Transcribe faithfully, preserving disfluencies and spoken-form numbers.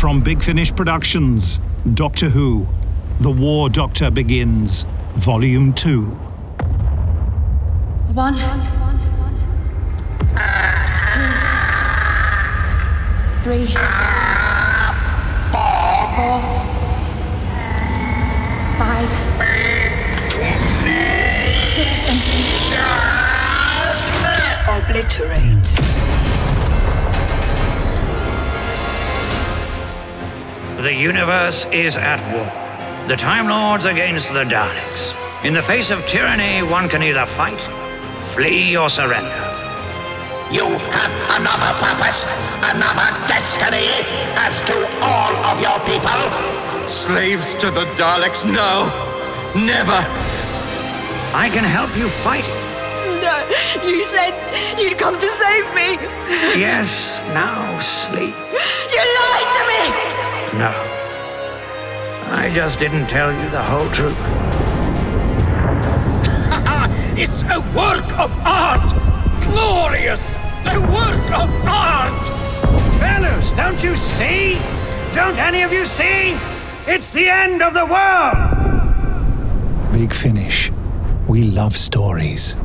From Big Finish Productions, Doctor Who, The War Doctor Begins, Volume two. One, two, three, four, five, six, and obliterate. The universe is at war. The Time Lords against the Daleks. In the face of tyranny, one can either fight, flee, or surrender. You have another purpose, another destiny, as do all of your people. Slaves to the Daleks? No. Never. I can help you fight. No, you said you'd come to save me. Yes, now sleep. You lied to me. No. I just didn't tell you the whole truth. It's a work of art! Glorious! A work of art! Fellows, don't you see? Don't any of you see? It's the end of the world! Big Finish. We love stories.